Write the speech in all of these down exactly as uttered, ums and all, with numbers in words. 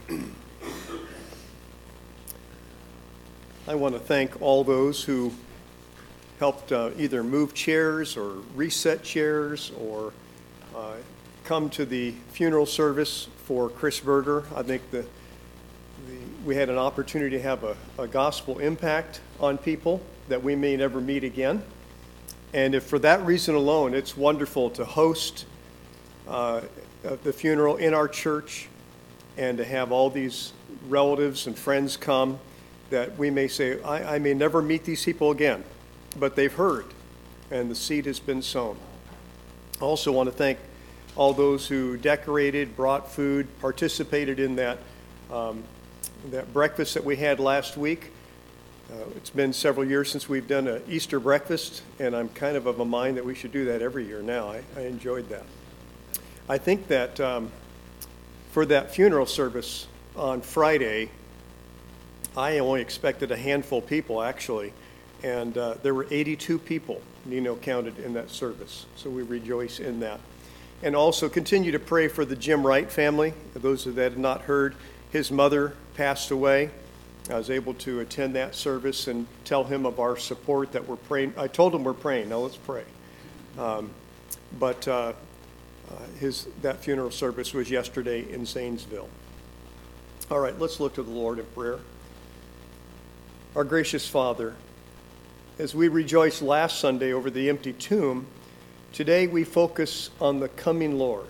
I want to thank all those who helped uh, either move chairs or reset chairs or uh, come to the funeral service for Chris Berger. I think the, the we had an opportunity to have a, a gospel impact on people that we may never meet again. And if for that reason alone, it's wonderful to host uh, the funeral in our church and to have all these relatives and friends come that we may say, I, I may never meet these people again, but they've heard, and the seed has been sown. I also want to thank all those who decorated, brought food, participated in that um, that breakfast that we had last week. Uh, it's been several years since we've done an Easter breakfast, and I'm kind of of a mind that we should do that every year now. I, I enjoyed that. I think that um, for that funeral service on Friday, I only expected a handful of people, actually, and uh, there were eighty-two people, Nino counted, in that service, so we rejoice in that. And also continue to pray for the Jim Wright family. For those that had not heard, his mother passed away. I was able to attend that service and tell him of our support, that we're praying. I told him we're praying. Now let's pray. Um, but uh, uh, his that funeral service was yesterday in Zanesville. All right, let's look to the Lord in prayer. Our gracious Father, as we rejoiced last Sunday over the empty tomb, today we focus on the coming Lord.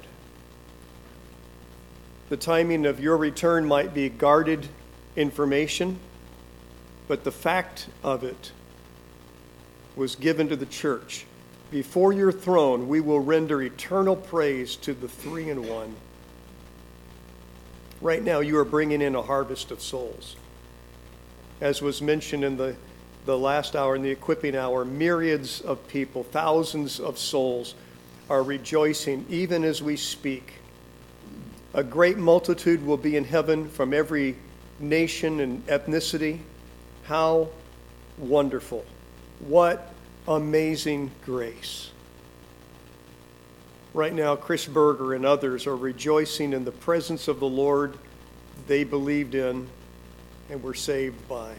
The timing of your return might be guarded information, but the fact of it was given to the church. Before your throne, we will render eternal praise to the three in one. Right now, you are bringing in a harvest of souls. As was mentioned in the, the last hour, in the equipping hour, myriads of people, thousands of souls are rejoicing even as we speak. A great multitude will be in heaven from every nation and ethnicity. How wonderful. What amazing grace. Right now, Chris Berger and others are rejoicing in the presence of the Lord they believed in and were saved by.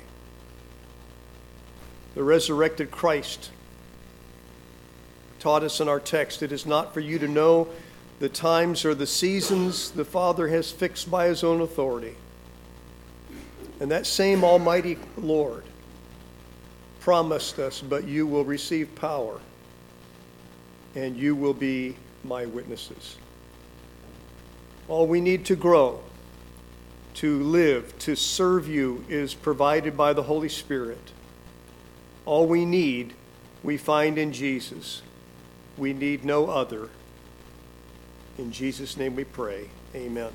The resurrected Christ taught us in our text, it is not for you to know the times or the seasons the Father has fixed by his own authority. And that same Almighty Lord promised us, but you will receive power and you will be my witnesses. All we need to grow, to live, to serve you is provided by the Holy Spirit. All we need, we find in Jesus. We need no other. In Jesus' name we pray. Amen.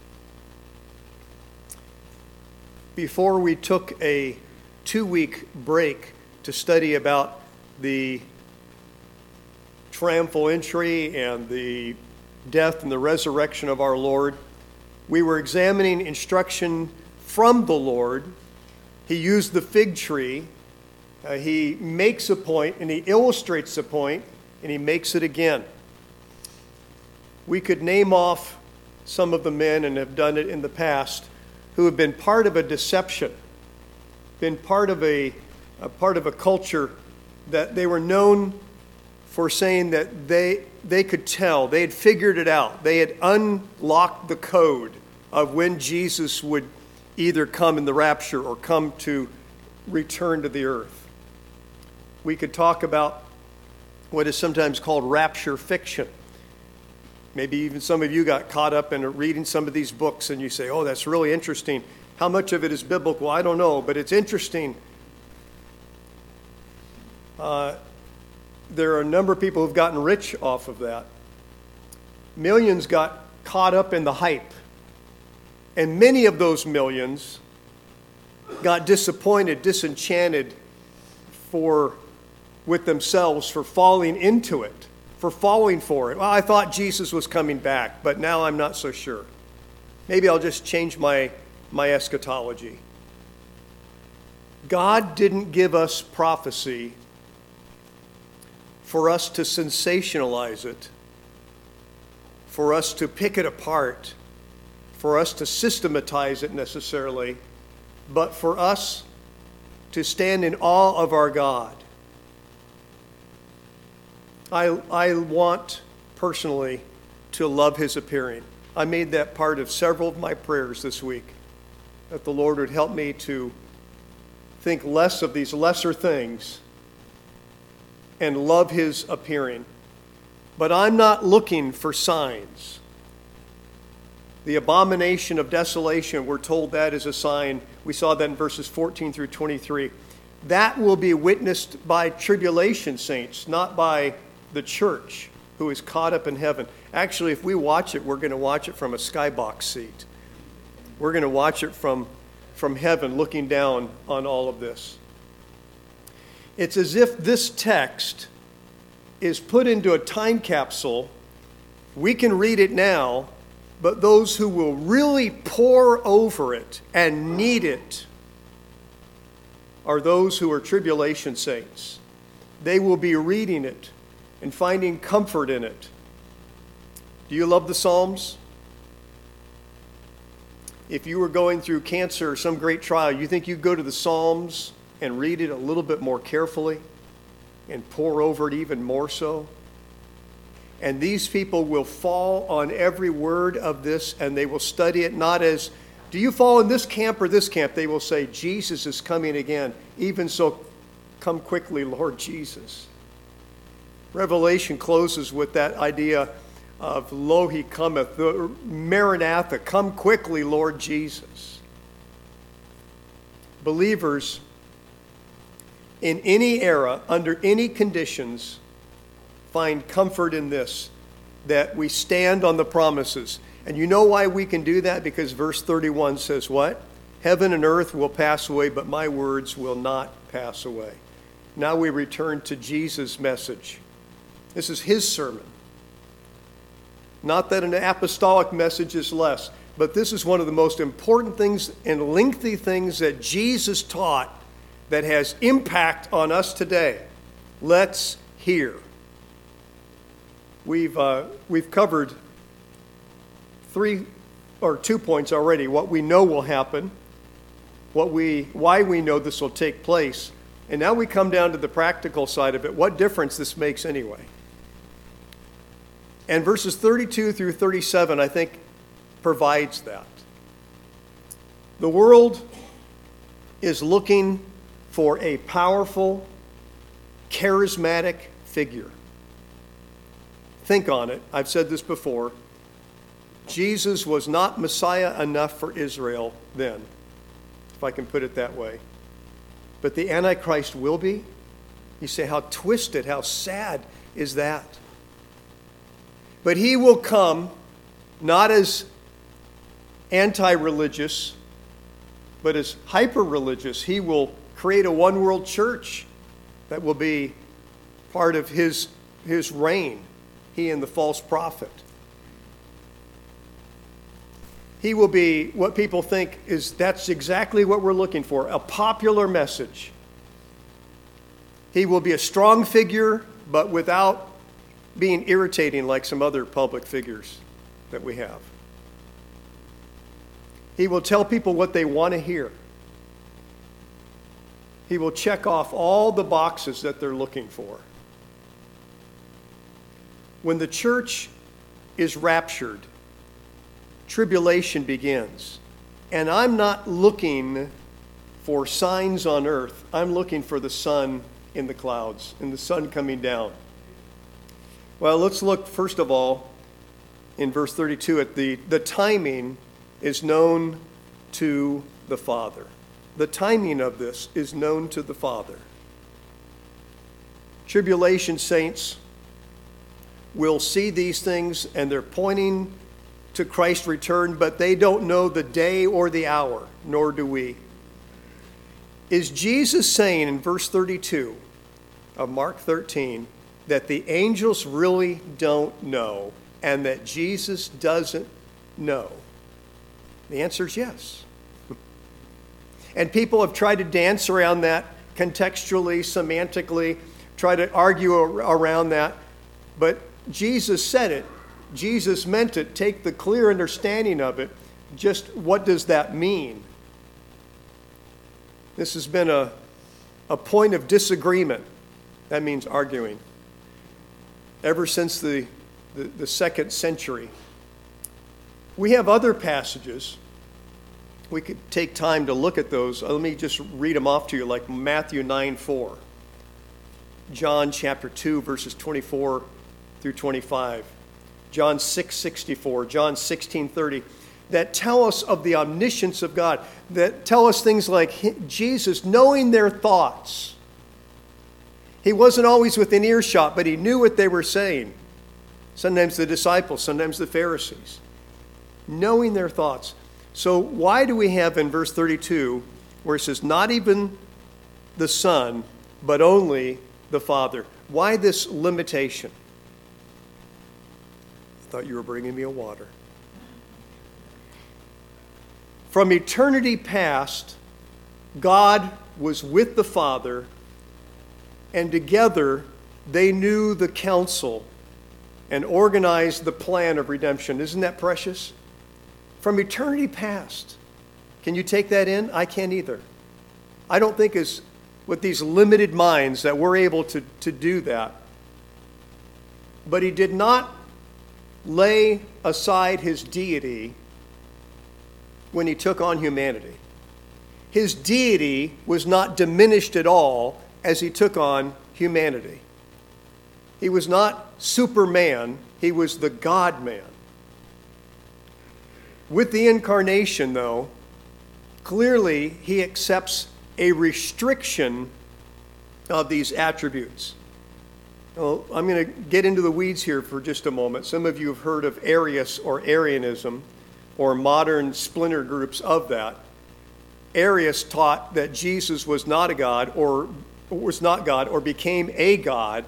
Before we took a two-week break to study about the triumphal entry and the death and the resurrection of our Lord, we were examining instruction from the Lord. He used the fig tree. Uh, he makes a point and he illustrates a point and he makes it again. We could name off some of the men, and have done it in the past, who have been part of a deception, been part of a, a part of a culture that they were known for saying that they they could tell, they had figured it out, they had unlocked the code of when Jesus would either come in the rapture or come to return to the earth. We could talk about what is sometimes called rapture fiction. Maybe even some of you got caught up in reading some of these books and you say, oh, that's really interesting. How much of it is biblical? I don't know, but it's interesting. Uh, there are a number of people who've gotten rich off of that. Millions got caught up in the hype. And many of those millions got disappointed, disenchanted for, with themselves for falling into it. For falling for it. Well, I thought Jesus was coming back, but now I'm not so sure. Maybe I'll just change my, my eschatology. God didn't give us prophecy for us to sensationalize it, for us to pick it apart, for us to systematize it necessarily, but for us to stand in awe of our God. I, I want personally to love his appearing. I made that part of several of my prayers this week, that the Lord would help me to think less of these lesser things and love his appearing. But I'm not looking for signs. The abomination of desolation, we're told that is a sign. We saw that in verses fourteen through twenty-three. That will be witnessed by tribulation saints, not by the church who is caught up in heaven. Actually, if we watch it, we're going to watch it from a skybox seat. We're going to watch it from, from heaven, looking down on all of this. It's as if this text is put into a time capsule. We can read it now, but those who will really pore over it and need it are those who are tribulation saints. They will be reading it and finding comfort in it. Do you love the Psalms? If you were going through cancer or some great trial, you think you'd go to the Psalms and read it a little bit more carefully and pore over it even more so? And these people will fall on every word of this, and they will study it not as, do you fall in this camp or this camp? They will say, Jesus is coming again. Even so, come quickly, Lord Jesus. Revelation closes with that idea of, lo, he cometh, the Maranatha, come quickly, Lord Jesus. Believers in any era, under any conditions, find comfort in this, that we stand on the promises. And you know why we can do that? Because verse thirty-one says what? Heaven and earth will pass away, but my words will not pass away. Now we return to Jesus' message. This is his sermon. Not that an apostolic message is less, but this is one of the most important things and lengthy things that Jesus taught that has impact on us today. Let's hear. We've uh, we've covered three or two points already. What we know will happen, what we why we know this will take place, and now we come down to the practical side of it. What difference this makes anyway? And verses thirty-two through thirty-seven, I think, provides that. The world is looking for a powerful, charismatic figure. Think on it. I've said this before. Jesus was not Messiah enough for Israel then, if I can put it that way. But the Antichrist will be. You say, how twisted, how sad is that? But he will come not as anti-religious, but as hyper-religious. He will create a one-world church that will be part of his, his reign, he and the false prophet. He will be what people think is, that's exactly what we're looking for, a popular message. He will be a strong figure, but without being irritating like some other public figures that we have. He will tell people what they want to hear. He will check off all the boxes that they're looking for. When the church is raptured, tribulation begins. And I'm not looking for signs on earth. I'm looking for the sun in the clouds and the sun coming down. Well, let's look first of all in verse thirty-two at the, the timing is known to the Father. The timing of this is known to the Father. Tribulation saints will see these things and they're pointing to Christ's return, but they don't know the day or the hour, nor do we. Is Jesus saying in verse thirty-two of Mark thirteen that the angels really don't know and that Jesus doesn't know? The answer is yes. And people have tried to dance around that contextually, semantically, try to argue around that. But Jesus said it. Jesus meant it. Take the clear understanding of it. just what does that mean? This has been a, a point of disagreement. That means arguing. Ever since the, the, the second century. We have other passages. We could take time to look at those. Let me just read them off to you, like Matthew nine four. John chapter two, verses twenty-four through twenty-five. John six sixty-four. John sixteen thirty. That tell us of the omniscience of God, that tell us things like Jesus knowing their thoughts. He wasn't always within earshot, but he knew what they were saying. Sometimes the disciples, sometimes the Pharisees. Knowing their thoughts. So why do we have in verse thirty-two, where it says, not even the Son, but only the Father? Why this limitation? I thought you were bringing me a water. From eternity past, God was with the Father, and together they knew the counsel and organized the plan of redemption. Isn't that precious? From eternity past. Can you take that in? I can't either. I don't think as with these limited minds that we're able to, to do that. But he did not lay aside his deity when he took on humanity. His deity was not diminished at all as he took on humanity. He was not Superman, he was the God-man. With the incarnation, though, clearly he accepts a restriction of these attributes. Well, I'm going to get into the weeds here for just a moment. Some of you have heard of Arius or Arianism, or modern splinter groups of that. Arius taught that Jesus was not a God, or was not God, or became a God.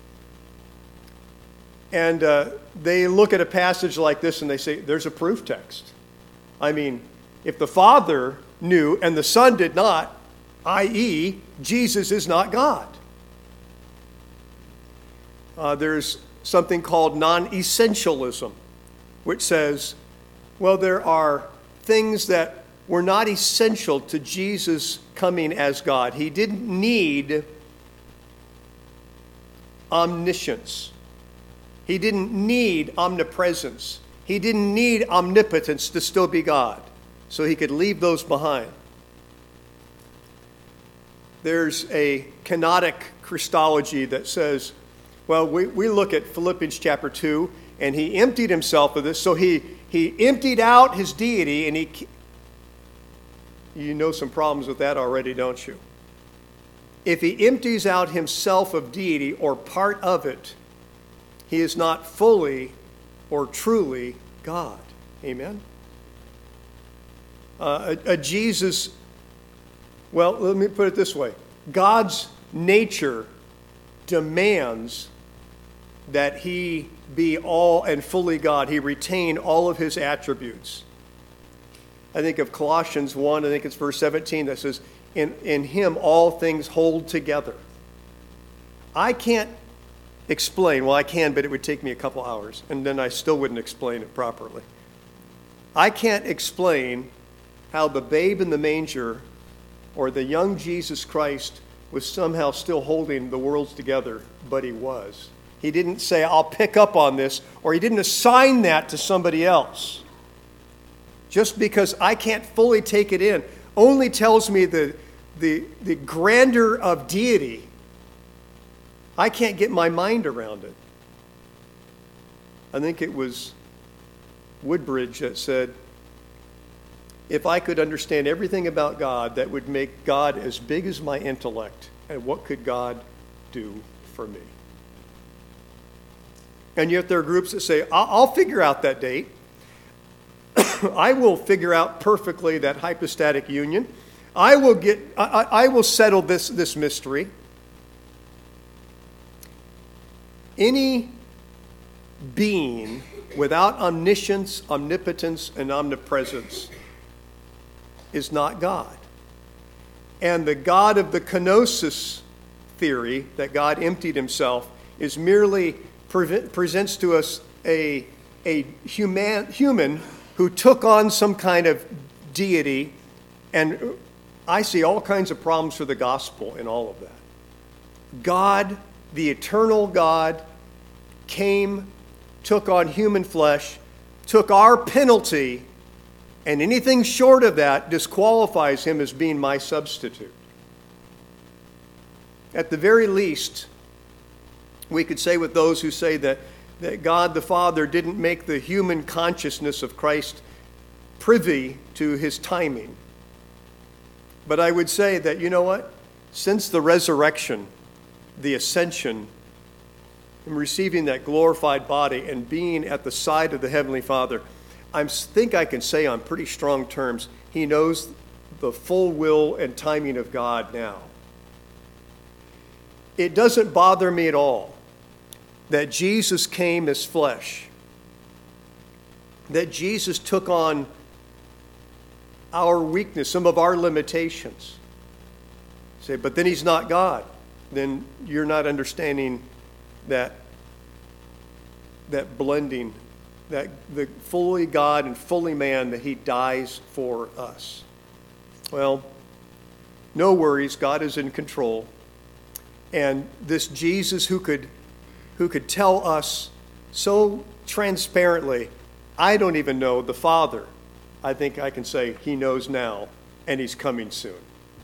And uh, they look at a passage like this and they say, there's a proof text. I mean, if the Father knew and the Son did not, that is, Jesus is not God. Uh, there's something called non-essentialism, which says, well, there are things that were not essential to Jesus coming as God. He didn't need omniscience. He didn't need omnipresence. He didn't need omnipotence to still be God. So he could leave those behind. There's a kenotic Christology that says, well, we, we look at Philippians chapter two, and he emptied himself of this, so he He emptied out his deity, and he... You know some problems with that already, don't you? If he empties out himself of deity or part of it, he is not fully or truly God. Amen? Uh, a, a Jesus... Well, let me put it this way. God's nature demands that he be all and fully God. He retained all of his attributes. I think of Colossians one, I think it's verse seventeen, that says, in, in him all things hold together. I can't explain, well I can, but it would take me a couple hours, and then I still wouldn't explain it properly. I can't explain how the babe in the manger or the young Jesus Christ was somehow still holding the worlds together, but he was. He didn't say, I'll pick up on this, or he didn't assign that to somebody else. Just because I can't fully take it in only tells me the, the, the grandeur of deity. I can't get my mind around it. I think it was Woodbridge that said, if I could understand everything about God, that would make God as big as my intellect. And what could God do for me? And yet there are groups that say, I'll, I'll figure out that date. I will figure out perfectly that hypostatic union. I will get. I, I will settle this, this mystery. Any being without omniscience, omnipotence, and omnipresence is not God. And the God of the kenosis theory, that God emptied himself, is merely pre- presents to us a, a human, human who took on some kind of deity, and I see all kinds of problems for the gospel in all of that. God, the eternal God, came, took on human flesh, took our penalty, and anything short of that disqualifies him as being my substitute. At the very least, we could say with those who say that, that God the Father didn't make the human consciousness of Christ privy to his timing. But I would say that, you know what? Since the resurrection, the ascension, and receiving that glorified body and being at the side of the Heavenly Father, I think I can say on pretty strong terms, he knows the full will and timing of God now. It doesn't bother me at all that Jesus came as flesh, that Jesus took on our weakness, some of our limitations. Say, but then he's not God. Then you're not understanding that, that blending, that the fully God and fully man, that he dies for us. Well, no worries, God is in control. And this Jesus who could, who could tell us so transparently, I don't even know the Father. I think I can say he knows now, and he's coming soon.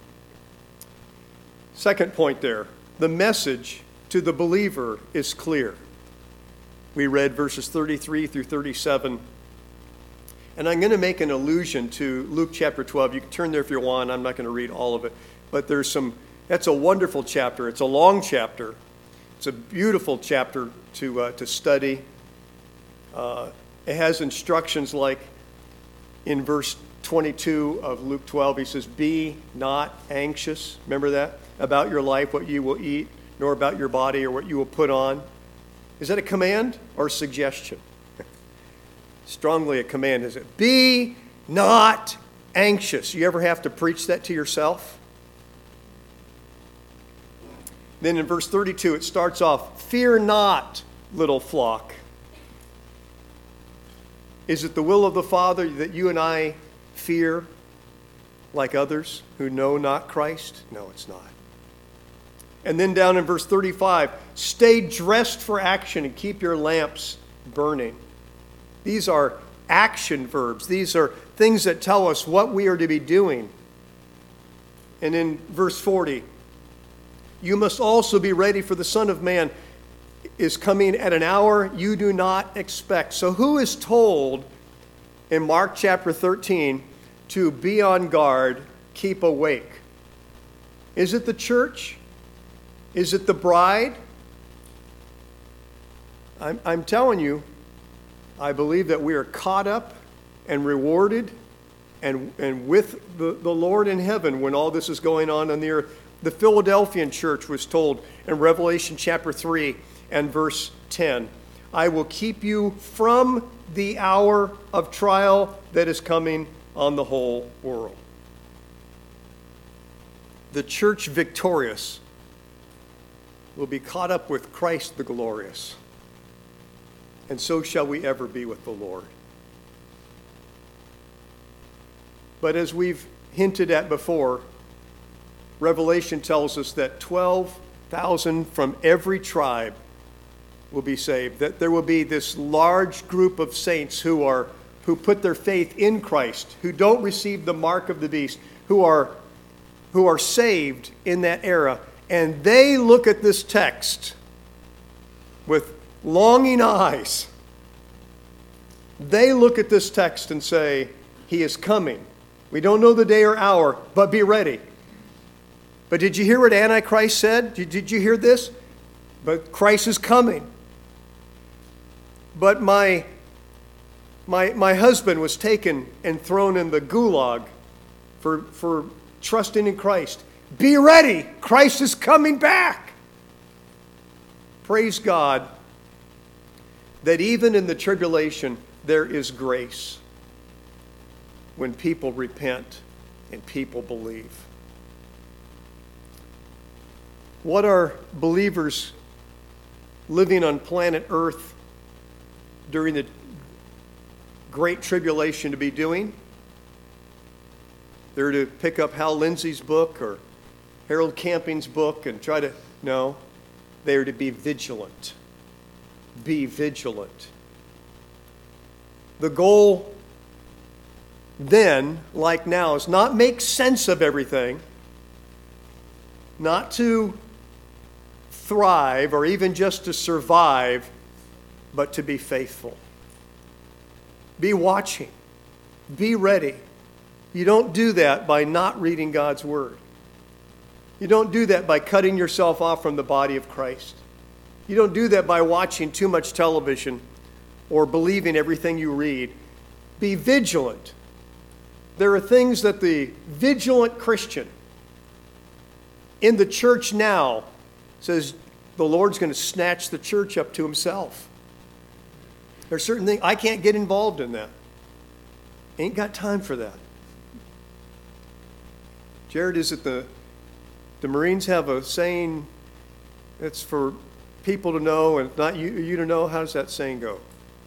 Second point there, the message to the believer is clear. We read verses thirty-three through thirty-seven. And I'm going to make an allusion to Luke chapter twelve. You can turn there if you want. I'm not going to read all of it. But there's some, that's a wonderful chapter. It's a long chapter. It's a beautiful chapter to, uh, to study. Uh, it has instructions like in verse twenty-two of Luke twelve, he says, be not anxious. Remember that? About your life, what you will eat, nor about your body or what you will put on. Is that a command or a suggestion? Strongly a command, is it? Be not anxious. You ever have to preach that to yourself? Then in verse thirty-two, it starts off, fear not, little flock. Is it the will of the Father that you and I fear like others who know not Christ? No, it's not. And then down in verse thirty-five, stay dressed for action and keep your lamps burning. These are action verbs. These are things that tell us what we are to be doing. And in verse forty, you must also be ready, for the Son of Man is coming at an hour you do not expect. So who is told in Mark chapter thirteen to be on guard, keep awake? Is it the church? Is it the bride? I'm, I'm telling you, I believe that we are caught up and rewarded and, and with the, the Lord in heaven when all this is going on on the earth. The Philadelphian church was told in Revelation chapter three and verse ten, I will keep you from the hour of trial that is coming on the whole world. The church victorious will be caught up with Christ the glorious, and so shall we ever be with the Lord. But as we've hinted at before, Revelation tells us that twelve thousand from every tribe will be saved, that there will be this large group of saints who are who put their faith in Christ, who don't receive the mark of the beast, who are who are saved in that era. And they look at this text with longing eyes. They look at this text and say, he is coming. We don't know the day or hour, but be ready. But did you hear what Antichrist said? Did, did you hear this? But Christ is coming. But my, my, my husband was taken and thrown in the gulag for, for trusting in Christ. Be ready. Christ is coming back. Praise God that even in the tribulation there is grace when people repent and people believe. What are believers living on planet Earth during the Great Tribulation to be doing. They're to pick up Hal Lindsey's book or Harold Camping's book and try to, no, they are to be vigilant. Be vigilant. The goal then, like now, is not make sense of everything, not to thrive or even just to survive, but to be faithful. Be watching. Be ready. You don't do that by not reading God's Word. You don't do that by cutting yourself off from the body of Christ. You don't do that by watching too much television or believing everything you read. Be vigilant. There are things that the vigilant Christian in the church now says the Lord's going to snatch the church up to himself. There are certain things, I can't get involved in that. Ain't got time for that. Jared, is it the, the Marines have a saying, it's for people to know and not you, you to know? How does that saying go?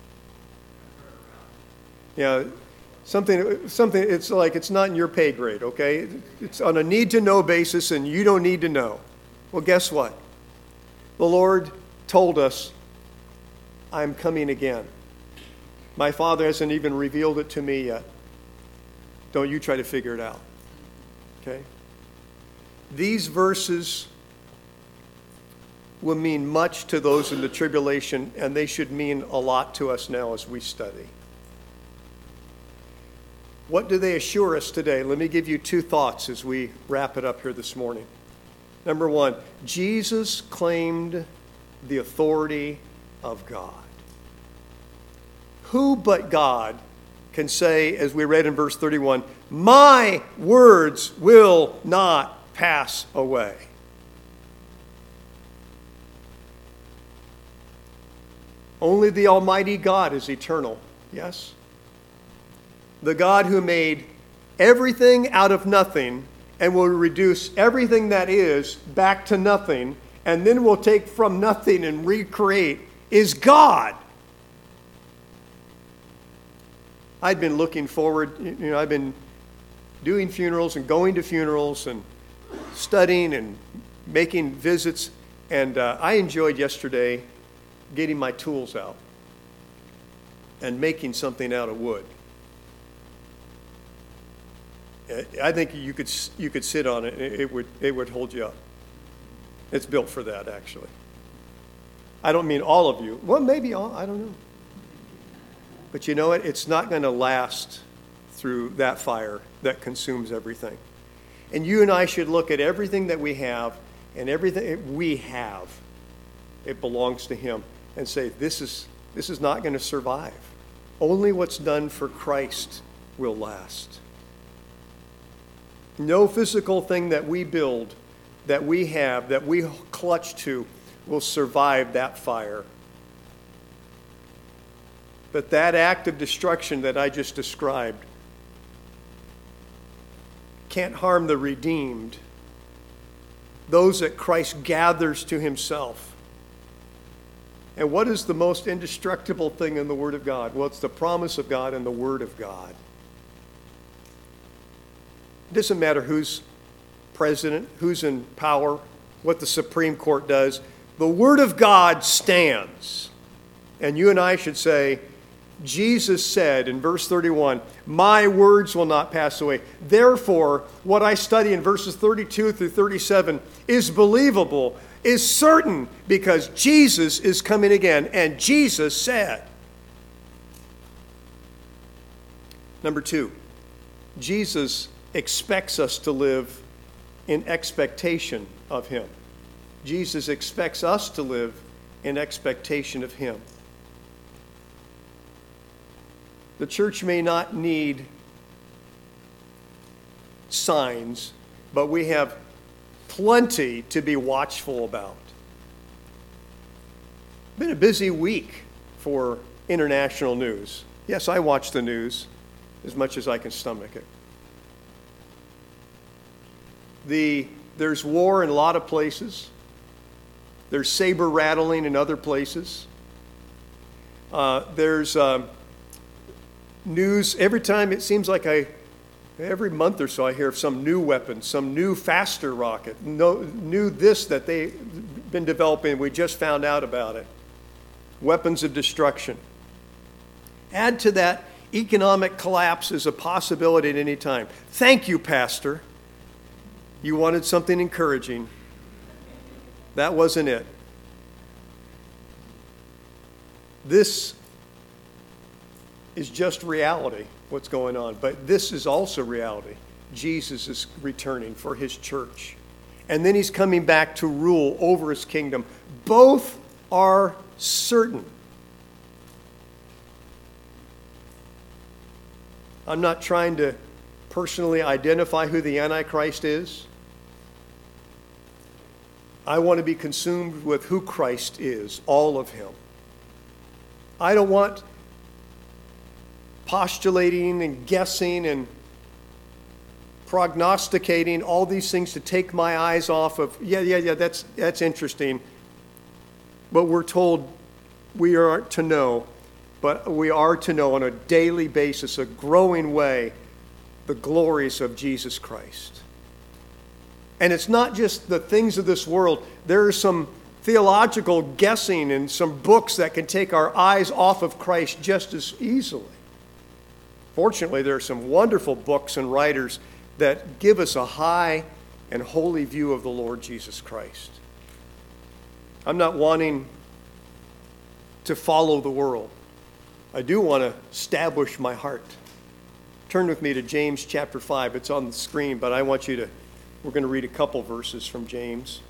Yeah, something, something, it's like it's not in your pay grade, okay? It's on a need-to-know basis and you don't need to know. Well, guess what? The Lord told us, I'm coming again. My Father hasn't even revealed it to me yet. Don't you try to figure it out. Okay? These verses will mean much to those in the tribulation, and they should mean a lot to us now as we study. What do they assure us today? Let me give you two thoughts as we wrap it up here this morning. Number one, Jesus claimed the authority of God. Who but God can say, as we read in verse thirty-one, my words will not pass away? Only the Almighty God is eternal, yes? The God who made everything out of nothing and will reduce everything that is back to nothing, and then will take from nothing and recreate, is God. I'd been looking forward, you know, I've been doing funerals and going to funerals and studying and making visits, and uh, I enjoyed yesterday getting my tools out and making something out of wood. I think you could you could sit on it, it would it would hold you up. It's built for that, actually. I don't mean all of you. Well, maybe all, I don't know. But you know what? It's not going to last through that fire that consumes everything. And you and I should look at everything that we have, and everything we have, it belongs to Him, and say, this is this is not going to survive. Only what's done for Christ will last. No physical thing that we build, that we have, that we clutch to, will survive that fire. But that act of destruction that I just described can't harm the redeemed, those that Christ gathers to Himself. And what is the most indestructible thing in the Word of God? Well, it's the promise of God and the Word of God. It doesn't matter who's president, who's in power, what the Supreme Court does. The Word of God stands. And you and I should say, Jesus said in verse thirty-one, my words will not pass away. Therefore, what I study in verses thirty-two through thirty-seven is believable, is certain, because Jesus is coming again. And Jesus said. Number two, Jesus expects us to live in expectation of Him. Jesus expects us to live in expectation of Him. The church may not need signs, but we have plenty to be watchful about. Been a busy week for international news. Yes, I watch the news as much as I can stomach it. The, there's war in a lot of places. There's saber rattling in other places. Uh, there's uh, news, every time it seems like I, every month or so I hear of some new weapon, some new faster rocket, no, new this that they've been developing. We just found out about it. Weapons of destruction. Add to that, economic collapse is a possibility at any time. Thank you, Pastor. You wanted something encouraging. That wasn't it. This is just reality, what's going on. But this is also reality. Jesus is returning for his church. And then he's coming back to rule over his kingdom. Both are certain. I'm not trying to personally identify who the Antichrist is. I want to be consumed with who Christ is, all of him. I don't want postulating and guessing and prognosticating all these things to take my eyes off of, yeah, yeah, yeah, that's, that's interesting. But we're told we are to know, but we are to know on a daily basis, a growing way, the glories of Jesus Christ. And it's not just the things of this world. There are some theological guessing and some books that can take our eyes off of Christ just as easily. Fortunately, there are some wonderful books and writers that give us a high and holy view of the Lord Jesus Christ. I'm not wanting to follow the world. I do want to establish my heart. Turn with me to James chapter five. It's on the screen, but I want you to, we're going to read a couple verses from James.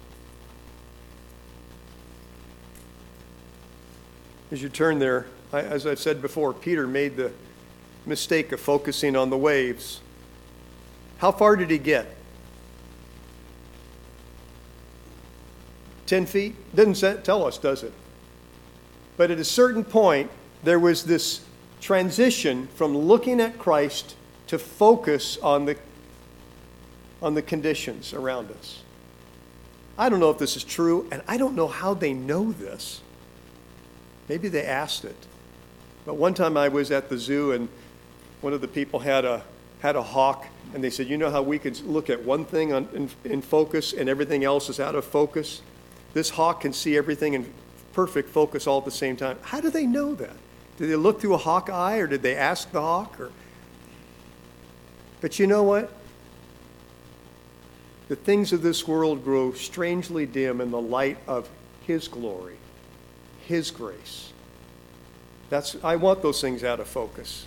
As you turn there, I, as I've said before, Peter made the mistake of focusing on the waves. How far did he get? Ten feet? Doesn't tell us, does it? But at a certain point, there was this transition from looking at Christ to focus on the, on the conditions around us. I don't know if this is true, and I don't know how they know this. Maybe they asked it. But one time I was at the zoo, and one of the people had a had a hawk, and they said, you know how we could look at one thing on, in, in focus and everything else is out of focus? This hawk can see everything in perfect focus all at the same time. How do they know that? Did they look through a hawk eye, or did they ask the hawk? Or... But you know what? The things of this world grow strangely dim in the light of his glory, his grace. That's, I want those things out of focus.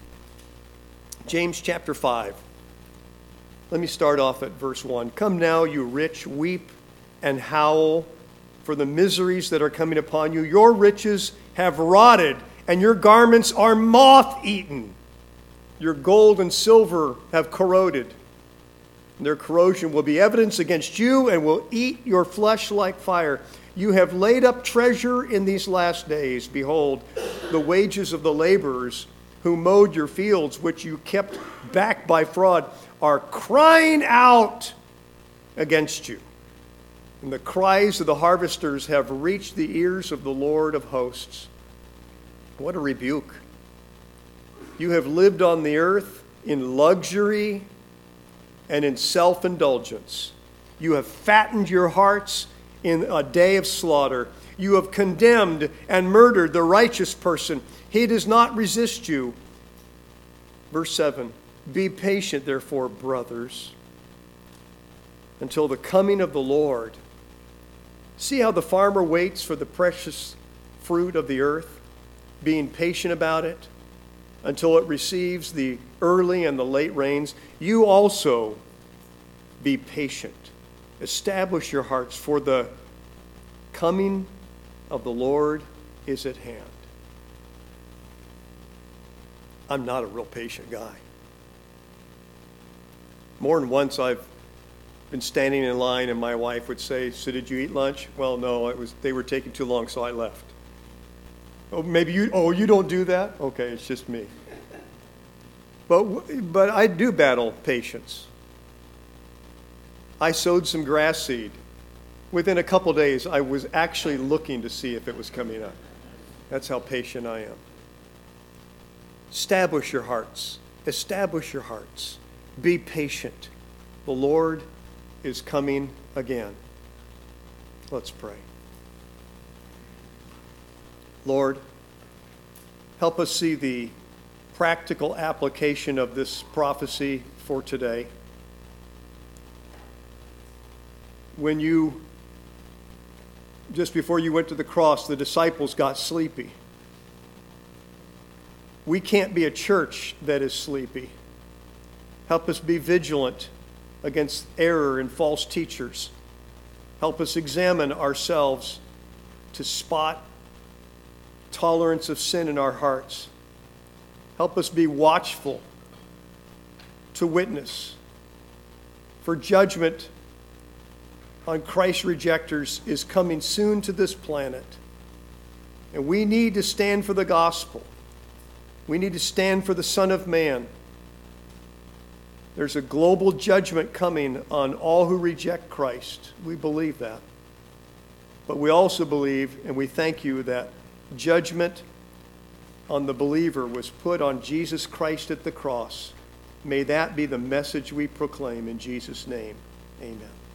James chapter five. Let me start off at verse one. Come now, you rich, weep and howl for the miseries that are coming upon you. Your riches have rotted, and your garments are moth-eaten. Your gold and silver have corroded. And their corrosion will be evidence against you and will eat your flesh like fire. You have laid up treasure in these last days. Behold, the wages of the laborers who mowed your fields, which you kept back by fraud, are crying out against you. And the cries of the harvesters have reached the ears of the Lord of hosts. What a rebuke. You have lived on the earth in luxury and in self-indulgence. You have fattened your hearts in a day of slaughter. You have condemned and murdered the righteous person. He does not resist you. Verse seven, be patient, therefore, brothers, until the coming of the Lord. See how the farmer waits for the precious fruit of the earth, being patient about it until it receives the early and the late rains. You also be patient. Establish your hearts, for the coming of the Lord is at hand. I'm not a real patient guy. More than once I've been standing in line and my wife would say, so did you eat lunch? Well, no, it was they were taking too long, so I left. Oh, maybe you, oh, you don't do that? Okay, it's just me. But, but I do battle patience. I sowed some grass seed. Within a couple days, I was actually looking to see if it was coming up. That's how patient I am. Establish your hearts. Establish your hearts. Be patient. The Lord is coming again. Let's pray. Lord, help us see the practical application of this prophecy for today. When you, just before you went to the cross, the disciples got sleepy. We can't be a church that is sleepy. Help us be vigilant against error and false teachers. Help us examine ourselves to spot tolerance of sin in our hearts. Help us be watchful to witness. For judgment on Christ rejectors is coming soon to this planet. And we need to stand for the gospel. We need to stand for the Son of Man. There's a global judgment coming on all who reject Christ. We believe that. But we also believe, and we thank you, that judgment on the believer was put on Jesus Christ at the cross. May that be the message we proclaim in Jesus' name. Amen.